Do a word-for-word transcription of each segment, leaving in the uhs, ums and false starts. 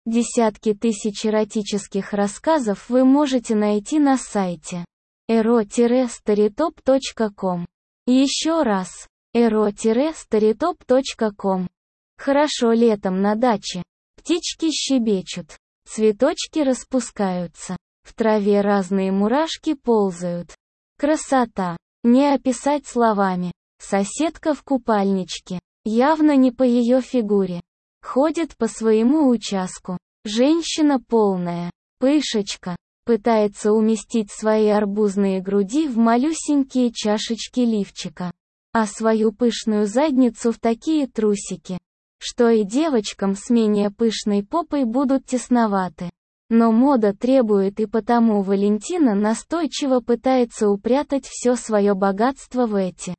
Десятки тысяч эротических рассказов вы можете найти на сайте эро старитоп точка ком. Еще раз, эро старитоп точка ком. Хорошо летом на даче. Птички щебечут, цветочки распускаются, в траве разные мурашки ползают. Красота, не описать словами. Соседка в купальничке, явно не по ее фигуре. Ходит по своему участку. Женщина полная, пышечка, пытается уместить свои арбузные груди в малюсенькие чашечки лифчика, а свою пышную задницу в такие трусики, что и девочкам с менее пышной попой будут тесноваты. Но мода требует, и потому Валентина настойчиво пытается упрятать все свое богатство в эти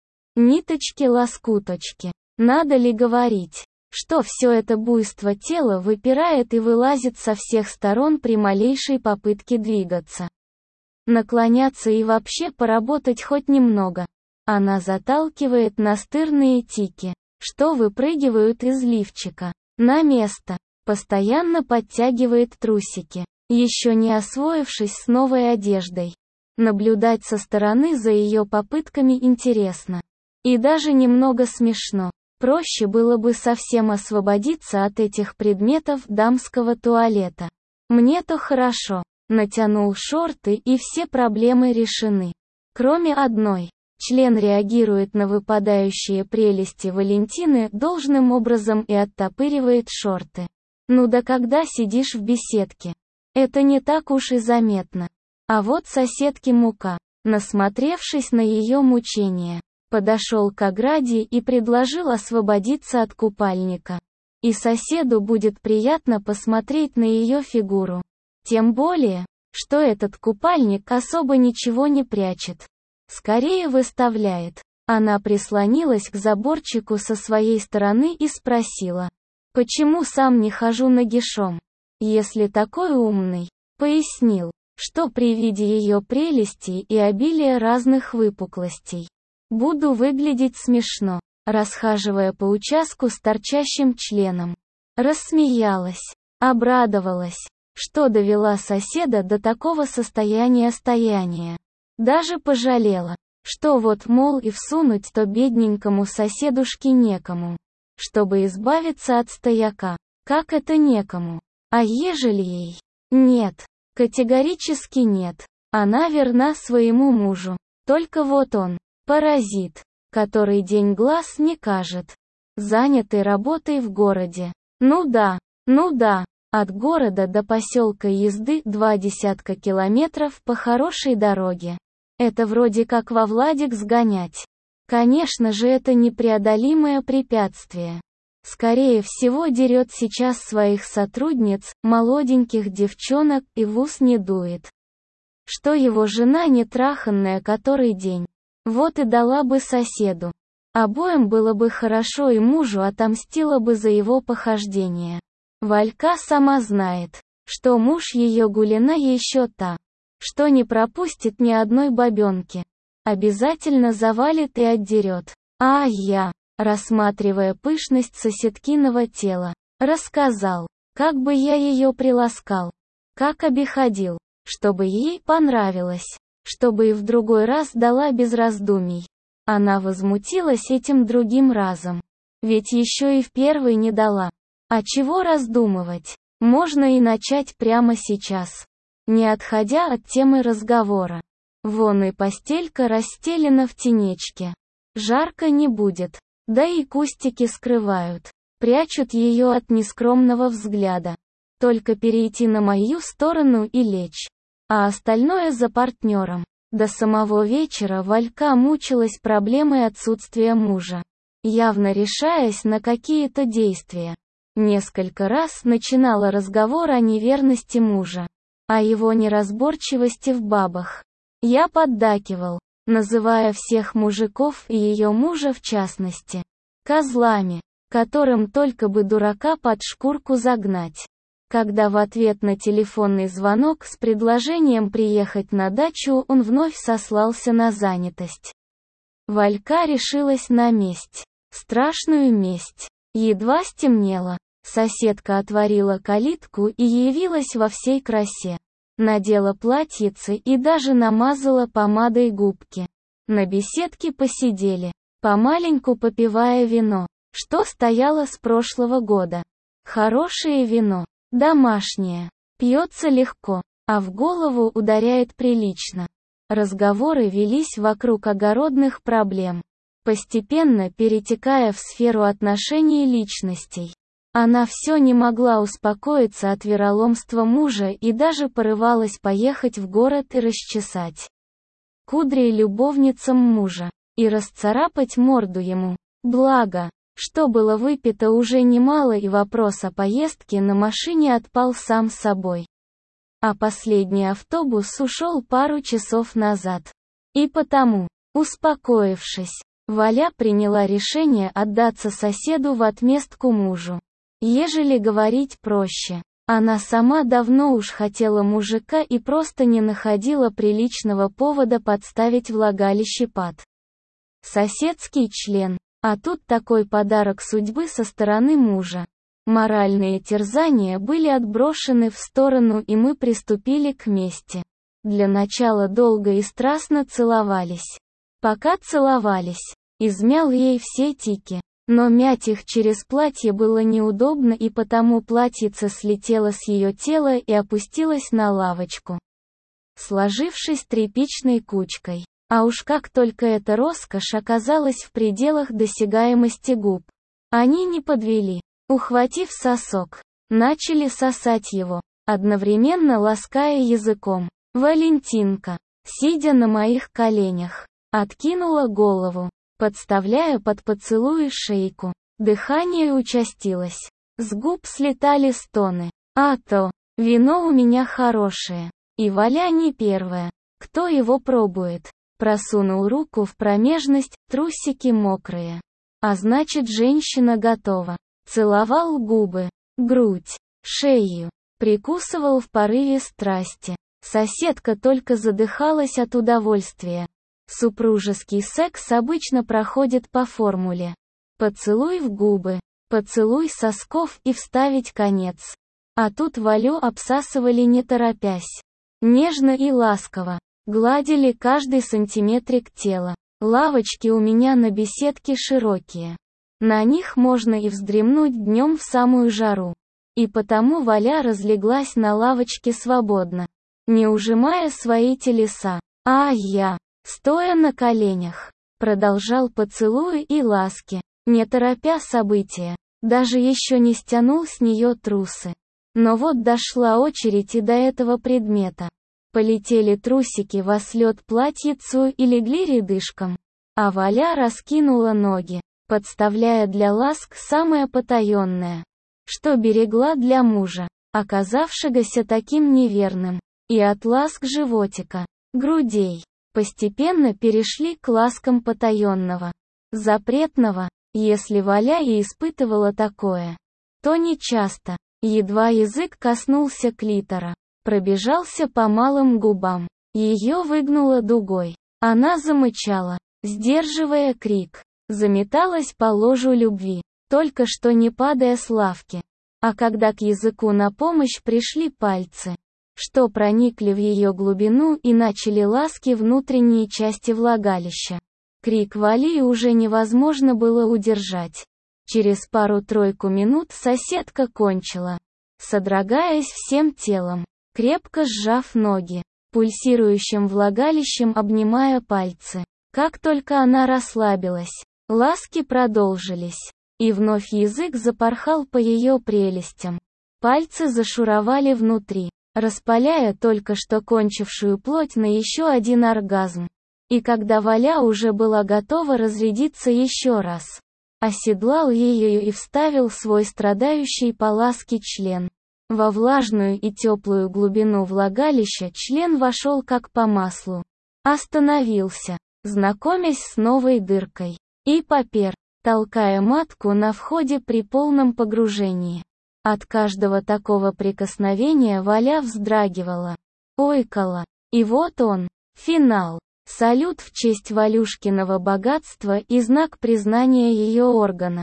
ниточки-лоскуточки. Надо ли говорить, что все это буйство тела выпирает и вылазит со всех сторон при малейшей попытке двигаться, наклоняться и вообще поработать хоть немного. Она заталкивает настырные тики, что выпрыгивают из лифчика, на место, постоянно подтягивает трусики, еще не освоившись с новой одеждой. Наблюдать со стороны за ее попытками интересно. И даже немного смешно. Проще было бы совсем освободиться от этих предметов дамского туалета. Мне-то хорошо. Натянул шорты, и все проблемы решены. Кроме одной. Член реагирует на выпадающие прелести Валентины должным образом и оттопыривает шорты. Ну да когда сидишь в беседке? Это не так уж и заметно. А вот соседке мука, насмотревшись на ее мучения, подошел к ограде и предложил освободиться от купальника. И соседу будет приятно посмотреть на ее фигуру. Тем более, что этот купальник особо ничего не прячет. Скорее выставляет. Она прислонилась к заборчику со своей стороны и спросила: «Почему сам не хожу нагишом? Если такой умный?» Пояснил, что при виде ее прелестей и обилия разных выпуклостей буду выглядеть смешно, расхаживая по участку с торчащим членом. Рассмеялась, обрадовалась, что довела соседа до такого состояния стояния. Даже пожалела, что вот, мол, и всунуть-то бедненькому соседушке некому, чтобы избавиться от стояка. Как это некому? А ежели ей? Нет, категорически нет. Она верна своему мужу. Только вот он, паразит, который день глаз не кажет, занятый работой в городе. Ну да, ну да, от города до поселка езды два десятка километров по хорошей дороге. Это вроде как во Владик сгонять. Конечно же, это непреодолимое препятствие. Скорее всего, дерет сейчас своих сотрудниц, молоденьких девчонок, и в ус не дует, что его жена не траханная который день. Вот и дала бы соседу. Обоим было бы хорошо, и мужу отомстила бы за его похождения. Валька сама знает, что муж ее Гулина еще та, что не пропустит ни одной бабенки. Обязательно завалит и отдерет. А я, рассматривая пышность соседкиного тела, рассказал, как бы я ее приласкал, как обиходил, чтобы ей понравилось, чтобы и в другой раз дала без раздумий. Она возмутилась этим другим разом. Ведь еще и в первый не дала. А чего раздумывать? Можно и начать прямо сейчас, не отходя от темы разговора. Вон и постелька расстелена в тенечке. Жарко не будет. Да и кустики скрывают, прячут ее от нескромного взгляда. Только перейти на мою сторону и лечь. А остальное за партнером. До самого вечера Валька мучилась проблемой отсутствия мужа, явно решаясь на какие-то действия. Несколько раз начинала разговор о неверности мужа, о его неразборчивости в бабах. Я поддакивал, называя всех мужиков и ее мужа в частности козлами, которым только бы дурака под шкурку загнать. Когда в ответ на телефонный звонок с предложением приехать на дачу он вновь сослался на занятость. Валька решилась на месть. Страшную месть. Едва стемнело. Соседка отворила калитку и явилась во всей красе. Надела платьице и даже намазала помадой губки. На беседке посидели, помаленьку попивая вино, что стояло с прошлого года. Хорошее вино, домашнее, пьется легко, а в голову ударяет прилично. Разговоры велись вокруг огородных проблем, постепенно перетекая в сферу отношений личностей. Она все не могла успокоиться от вероломства мужа и даже порывалась поехать в город и расчесать кудри любовницам мужа, и расцарапать морду ему. Благо, что было выпито уже немало, и вопрос о поездке на машине отпал сам собой. А последний автобус ушел пару часов назад. И потому, успокоившись, Валя приняла решение отдаться соседу в отместку мужу. Ежели говорить проще, она сама давно уж хотела мужика и просто не находила приличного повода подставить влагалище под соседский член. А тут такой подарок судьбы со стороны мужа. Моральные терзания были отброшены в сторону, и мы приступили к мести. Для начала долго и страстно целовались. Пока целовались, измял ей все тики. Но мять их через платье было неудобно, и потому платьице слетело с ее тела и опустилось на лавочку, сложившись тряпичной кучкой. А уж как только эта роскошь оказалась в пределах досягаемости губ. Они не подвели. Ухватив сосок, начали сосать его, одновременно лаская языком. Валентинка, сидя на моих коленях, откинула голову, подставляя под поцелуи шейку. Дыхание участилось. С губ слетали стоны. А то, вино у меня хорошее. И Валя не первая, кто его пробует. Просунул руку в промежность, трусики мокрые. А значит, женщина готова. Целовал губы, грудь, шею. Прикусывал в порыве страсти. Соседка только задыхалась от удовольствия. Супружеский секс обычно проходит по формуле: поцелуй в губы, поцелуй сосков и вставить конец. А тут Валю обсасывали не торопясь. Нежно и ласково. Гладили каждый сантиметрик тела. Лавочки у меня на беседке широкие. На них можно и вздремнуть днем в самую жару. И потому Валя разлеглась на лавочке свободно, не ужимая свои телеса. А я, стоя на коленях, продолжал поцелуи и ласки, не торопя события. Даже еще не стянул с нее трусы. Но вот дошла очередь и до этого предмета. Полетели трусики вослед платьицу и легли рядышком. А Валя раскинула ноги, подставляя для ласк самое потаенное, что берегла для мужа, оказавшегося таким неверным. И от ласк животика, грудей, постепенно перешли к ласкам потаенного, запретного. Если Валя и испытывала такое, то не часто. Едва язык коснулся клитора, пробежался по малым губам, ее выгнуло дугой. Она замычала, сдерживая крик, заметалась по ложу любви, только что не падая с лавки. А когда к языку на помощь пришли пальцы, что проникли в ее глубину и начали ласки внутренней части влагалища, крик Вали уже невозможно было удержать. Через пару-тройку минут соседка кончила, содрогаясь всем телом, крепко сжав ноги, пульсирующим влагалищем обнимая пальцы. Как только она расслабилась, ласки продолжились, и вновь язык запорхал по ее прелестям. Пальцы зашуровали внутри, распаляя только что кончившую плоть на еще один оргазм. И когда Валя уже была готова разрядиться еще раз, оседлал ее и вставил свой страдающий по ласке член. Во влажную и теплую глубину влагалища член вошел как по маслу. Остановился, знакомясь с новой дыркой. И попер, толкая матку на входе при полном погружении. От каждого такого прикосновения Валя вздрагивала, ойкала. И вот он, финал. Салют в честь Валюшкиного богатства и знак признания ее органа.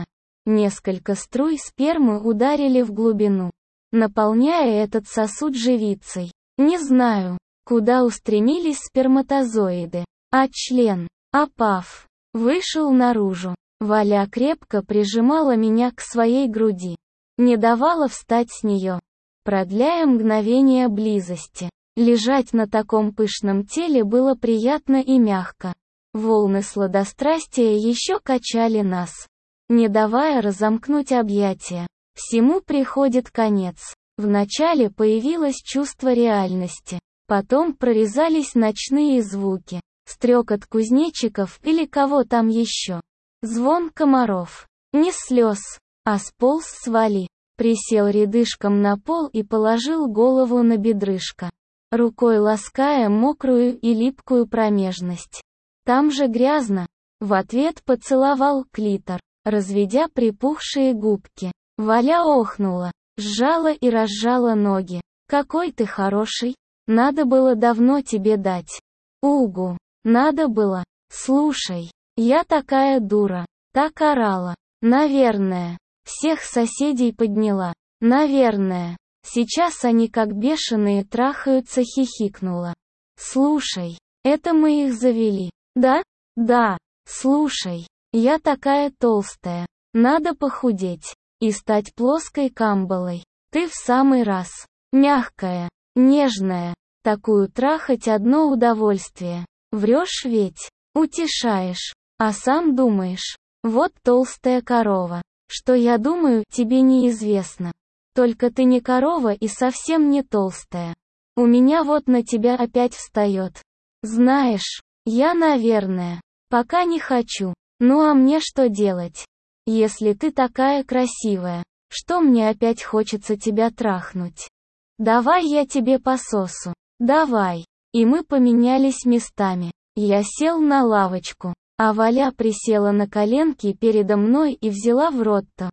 Несколько струй спермы ударили в глубину, наполняя этот сосуд живицей. Не знаю, куда устремились сперматозоиды, а член, опав, вышел наружу. Валя крепко прижимала меня к своей груди, не давала встать с нее, продляя мгновение близости. Лежать на таком пышном теле было приятно и мягко. Волны сладострастия еще качали нас, не давая разомкнуть объятия. Всему приходит конец. Вначале появилось чувство реальности, потом прорезались ночные звуки, стрекот кузнечиков или кого там еще, звон комаров. Не слез, а сполз с Вали, присел рядышком на пол и положил голову на бедрышко, рукой лаская мокрую и липкую промежность. Там же грязно. В ответ поцеловал клитор, разведя припухшие губки. Валя охнула, сжала и разжала ноги. «Какой ты хороший! Надо было давно тебе дать. Угу, надо было. Слушай, я такая дура, так орала. Наверное, всех соседей подняла. Наверное, сейчас они как бешеные трахаются», хихикнула. «Слушай, это мы их завели, да? Да. Слушай, я такая толстая. Надо похудеть и стать плоской камбалой. Ты в самый раз. Мягкая, нежная. Такую трахать одно удовольствие. Врешь ведь? Утешаешь. А сам думаешь. Вот толстая корова. Что я думаю, тебе неизвестно. Только ты не корова и совсем не толстая. У меня вот на тебя опять встает. Знаешь, я, наверное, пока не хочу. Ну а мне что делать? Если ты такая красивая, что мне опять хочется тебя трахнуть? Давай я тебе пососу. Давай. И мы поменялись местами. Я сел на лавочку, а Валя присела на коленки передо мной и взяла в рот то,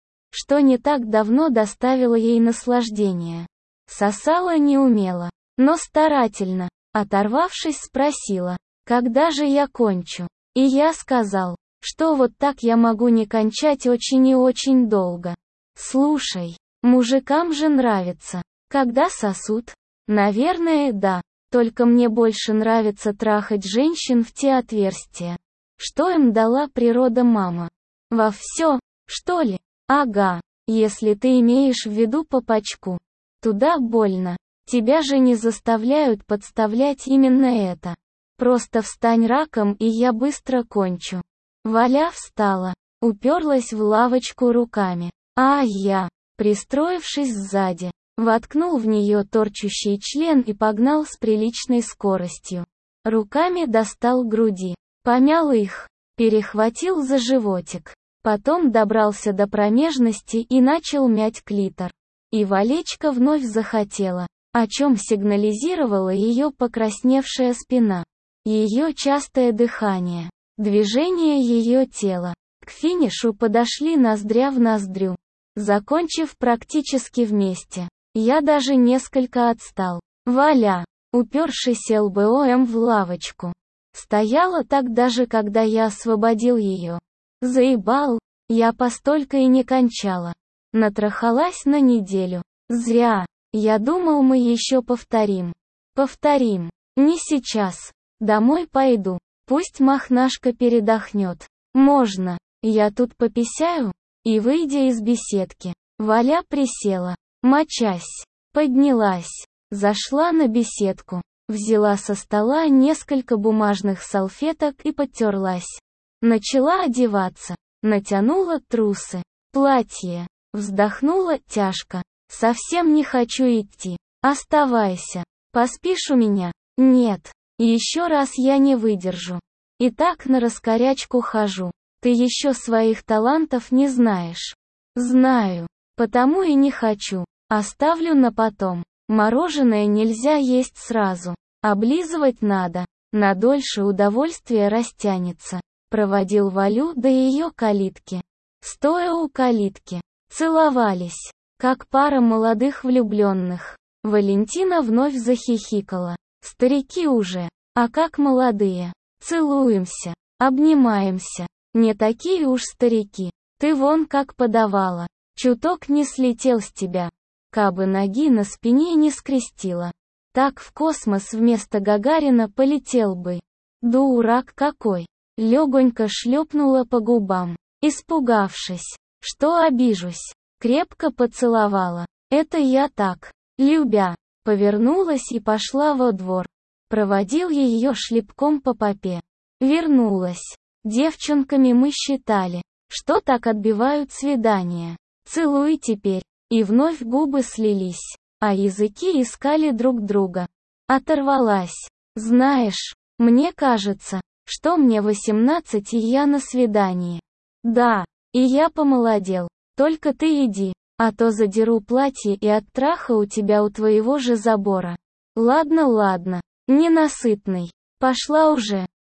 что не так давно доставило ей наслаждение. Сосала не умела, но старательно. Оторвавшись, спросила, когда же я кончу? И я сказал, что вот так я могу не кончать очень и очень долго. Слушай, мужикам же нравится, когда сосут. Наверное, да, только мне больше нравится трахать женщин в те отверстия, что им дала природа мама. Во все, что ли? Ага, если ты имеешь в виду попачку. Туда больно. Тебя же не заставляют подставлять именно это. Просто встань раком, и я быстро кончу. Валя встала, уперлась в лавочку руками, а я, пристроившись сзади, воткнул в нее торчущий член и погнал с приличной скоростью. Руками достал груди, помял их, перехватил за животик, потом добрался до промежности и начал мять клитор. И Валечка вновь захотела, о чем сигнализировала ее покрасневшая спина, ее частое дыхание, движение ее тела. К финишу подошли ноздря в ноздрю, закончив практически вместе. Я даже несколько отстал. Валя, упершись лбом в лавочку, стояла так даже когда я освободил ее. Заебал, я постолько и не кончала. Натрахалась на неделю. Зря. Я думал, мы еще повторим. Повторим. Не сейчас. Домой пойду. Пусть мохнашка передохнет. Можно. Я тут пописяю. И, выйдя из беседки, Валя присела, мочась. Поднялась. Зашла на беседку. Взяла со стола несколько бумажных салфеток и подтерлась. Начала одеваться. Натянула трусы. Платье. Вздохнула тяжко. Совсем не хочу идти. Оставайся. Поспишь у меня? Нет. Еще раз я не выдержу. И так на раскорячку хожу. Ты еще своих талантов не знаешь. Знаю. Потому и не хочу. Оставлю на потом. Мороженое нельзя есть сразу. Облизывать надо. На дольше удовольствие растянется. Проводил Валю до ее калитки. Стоя у калитки, целовались, как пара молодых влюбленных. Валентина вновь захихикала. Старики уже, а как молодые. Целуемся, обнимаемся. Не такие уж старики. Ты вон как подавала. Чуток не слетел с тебя. Кабы ноги на спине не скрестила. Так в космос вместо Гагарина полетел бы. Дурак какой. Легонько шлепнула по губам. Испугавшись, что обижусь, крепко поцеловала. Это я так, любя. Повернулась и пошла во двор. Проводил ее шлепком по попе. Вернулась. Девчонками мы считали, что так отбивают свидания. Целуй теперь. И вновь губы слились, а языки искали друг друга. Оторвалась. Знаешь, мне кажется, что мне восемнадцать и я на свидании. Да, и я помолодел. Только ты иди, а то задеру платье и от траха у тебя у твоего же забора. Ладно, ладно, ненасытный. Пошла уже.